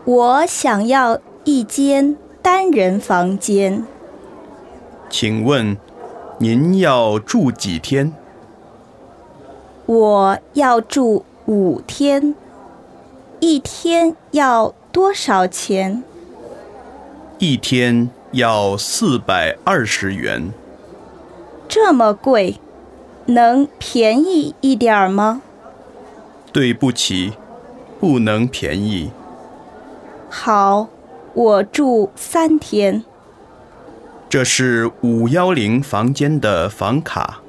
我想要一间单人房间。 请问您要住几天？ 我要住5天。1天要多少钱 ？1天要420元。 这么贵，能便宜一点吗？ 对不起，不能便宜。 好，我住3天。 这是510房间的房卡。